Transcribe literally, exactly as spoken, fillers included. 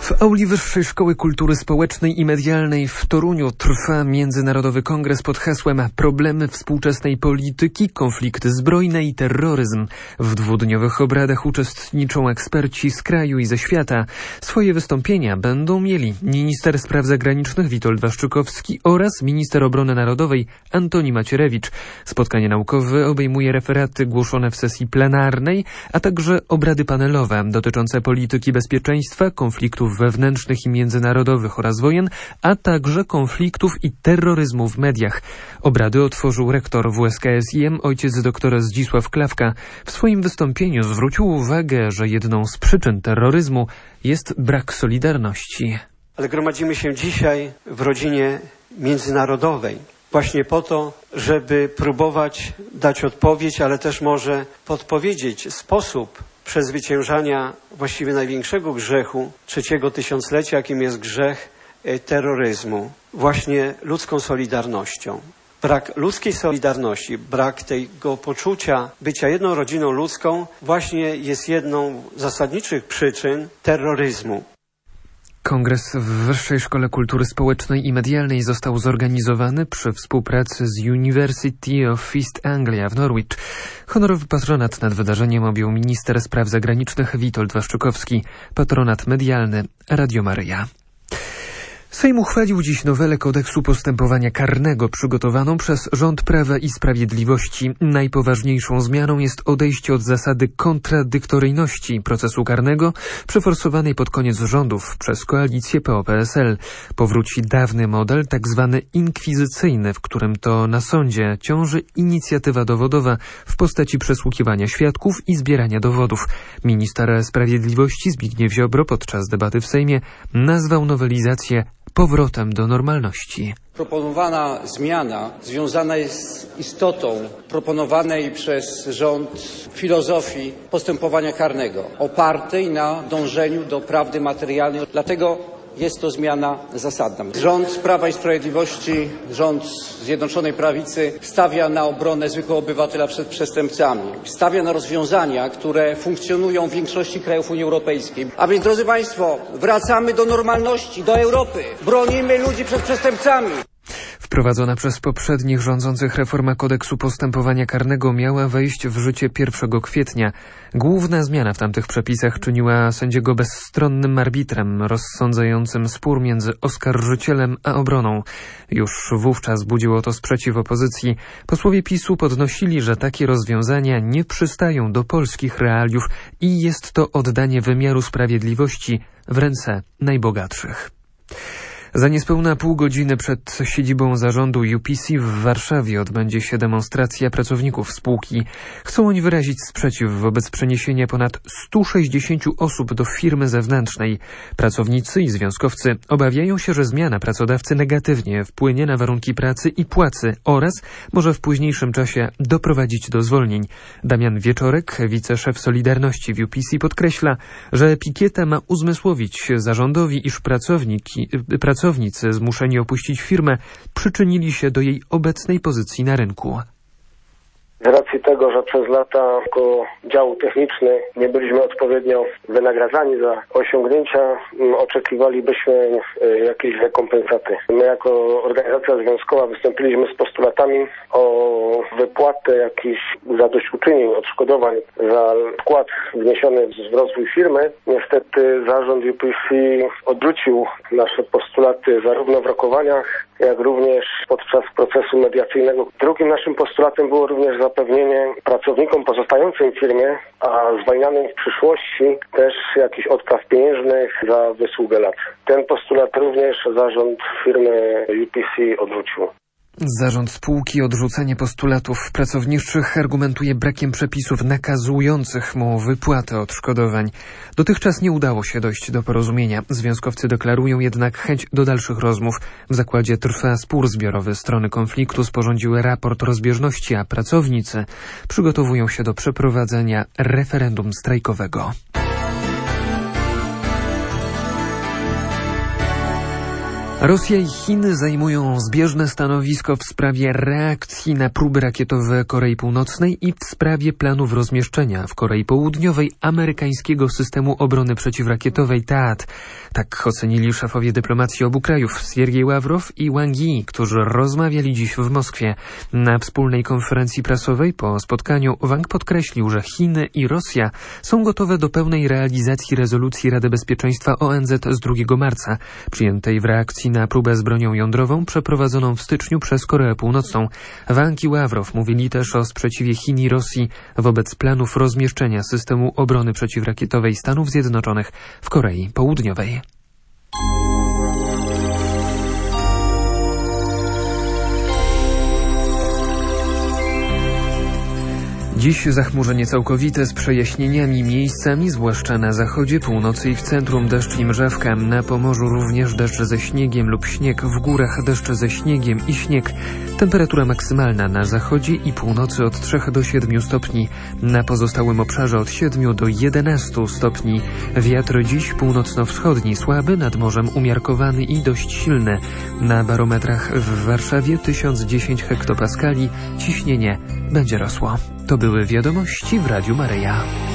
W auli Wyższej Szkoły Kultury Społecznej i Medialnej w Toruniu trwa Międzynarodowy Kongres pod hasłem Problemy współczesnej polityki, konflikty zbrojne i terroryzm. W dwudniowych obradach uczestniczą eksperci z kraju i ze świata. Swoje wystąpienia będą mieli minister spraw zagranicznych Witold Waszczykowski oraz minister obrony narodowej Antoni Macierewicz. Spotkanie naukowe obejmuje referaty głoszone w sesji plenarnej, a także obrady panelowe dotyczące polityki bezpieczeństwa, konfliktów wewnętrznych i międzynarodowych oraz wojen, a także konfliktów i terroryzmu w mediach. Obrady otworzył rektor W S K S I M ojciec dr Zdzisław Klawka. W swoim wystąpieniu zwrócił uwagę, że jedną z przyczyn terroryzmu jest brak solidarności. Ale gromadzimy się dzisiaj w rodzinie międzynarodowej właśnie po to, żeby próbować dać odpowiedź, ale też może podpowiedzieć sposób przezwyciężania właściwie największego grzechu trzeciego tysiąclecia, jakim jest grzech terroryzmu, właśnie ludzką solidarnością. Brak ludzkiej solidarności, brak tego poczucia bycia jedną rodziną ludzką właśnie jest jedną z zasadniczych przyczyn terroryzmu. Kongres w Wyższej Szkole Kultury Społecznej i Medialnej został zorganizowany przy współpracy z University of East Anglia w Norwich. Honorowy patronat nad wydarzeniem objął minister spraw zagranicznych Witold Waszczykowski, patronat medialny Radio Maryja. Sejm uchwalił dziś nowelę kodeksu postępowania karnego przygotowaną przez rząd Prawa i Sprawiedliwości. Najpoważniejszą zmianą jest odejście od zasady kontradyktoryjności procesu karnego przeforsowanej pod koniec rządów przez koalicję P O P S L. Powróci dawny model, tak zwany inkwizycyjny, w którym to na sądzie ciąży inicjatywa dowodowa w postaci przesłuchiwania świadków i zbierania dowodów. Minister Sprawiedliwości Zbigniew Ziobro podczas debaty w Sejmie nazwał nowelizację powrotem do normalności. Proponowana zmiana związana jest z istotą proponowanej przez rząd filozofii postępowania karnego, opartej na dążeniu do prawdy materialnej. Dlatego jest to zmiana zasadna. Rząd Prawa i Sprawiedliwości, rząd Zjednoczonej Prawicy stawia na obronę zwykłego obywatela przed przestępcami. Stawia na rozwiązania, które funkcjonują w większości krajów Unii Europejskiej. A więc, drodzy Państwo, wracamy do normalności, do Europy. Bronimy ludzi przed przestępcami. Wprowadzona przez poprzednich rządzących reforma kodeksu postępowania karnego miała wejść w życie pierwszego kwietnia. Główna zmiana w tamtych przepisach czyniła sędziego bezstronnym arbitrem rozsądzającym spór między oskarżycielem a obroną. Już wówczas budziło to sprzeciw opozycji. Posłowie PiSu podnosili, że takie rozwiązania nie przystają do polskich realiów i jest to oddanie wymiaru sprawiedliwości w ręce najbogatszych. Za niespełna pół godziny przed siedzibą zarządu U P C w Warszawie odbędzie się demonstracja pracowników spółki. Chcą oni wyrazić sprzeciw wobec przeniesienia ponad stu sześćdziesięciu osób do firmy zewnętrznej. Pracownicy i związkowcy obawiają się, że zmiana pracodawcy negatywnie wpłynie na warunki pracy i płacy oraz może w późniejszym czasie doprowadzić do zwolnień. Damian Wieczorek, wiceszef Solidarności w U P C, podkreśla, że pikieta ma uzmysłowić zarządowi, iż pracowniki, pracownicy Pracownicy zmuszeni opuścić firmę przyczynili się do jej obecnej pozycji na rynku. Z racji tego, że przez lata jako dział techniczny nie byliśmy odpowiednio wynagradzani za osiągnięcia, oczekiwalibyśmy jakiejś rekompensaty. My jako organizacja związkowa wystąpiliśmy z postulatami o wypłatę jakichś zadośćuczynień, odszkodowań za wkład wniesiony w rozwój firmy. Niestety zarząd U P C odrzucił nasze postulaty zarówno w rokowaniach, jak również podczas procesu mediacyjnego. Drugim naszym postulatem było również zapewnienie pracownikom pozostającym w firmie, a zwalnianym w przyszłości też jakichś odpraw pieniężnych za wysługę lat. Ten postulat również zarząd firmy U P C odrzucił. Zarząd spółki odrzucenie postulatów pracowniczych argumentuje brakiem przepisów nakazujących mu wypłatę odszkodowań. Dotychczas nie udało się dojść do porozumienia. Związkowcy deklarują jednak chęć do dalszych rozmów. W zakładzie trwa spór zbiorowy. Strony konfliktu sporządziły raport rozbieżności, a pracownicy przygotowują się do przeprowadzenia referendum strajkowego. Rosja i Chiny zajmują zbieżne stanowisko w sprawie reakcji na próby rakietowe Korei Północnej i w sprawie planów rozmieszczenia w Korei Południowej amerykańskiego systemu obrony przeciwrakietowej T A A D. Tak ocenili szefowie dyplomacji obu krajów Siergiej Ławrow i Wang Yi, którzy rozmawiali dziś w Moskwie. Na wspólnej konferencji prasowej po spotkaniu Wang podkreślił, że Chiny i Rosja są gotowe do pełnej realizacji rezolucji Rady Bezpieczeństwa O N Z z drugiego marca, przyjętej w reakcji na próbę z bronią jądrową przeprowadzoną w styczniu przez Koreę Północną. Wang i Ławrow mówili też o sprzeciwie Chin i Rosji wobec planów rozmieszczenia systemu obrony przeciwrakietowej Stanów Zjednoczonych w Korei Południowej. Dziś zachmurzenie całkowite z przejaśnieniami miejscami, zwłaszcza na zachodzie, północy i w centrum deszcz i mrzawka. Na Pomorzu również deszcz ze śniegiem lub śnieg, w górach deszcz ze śniegiem i śnieg. Temperatura maksymalna na zachodzie i północy od trzech do siedmiu stopni. Na pozostałym obszarze od siedmiu do jedenastu stopni. Wiatr dziś północno-wschodni, słaby, nad morzem umiarkowany i dość silny. Na barometrach w Warszawie tysiąc dziesięć hektopaskali. Ciśnienie będzie rosło. To były wiadomości w Radiu Maryja.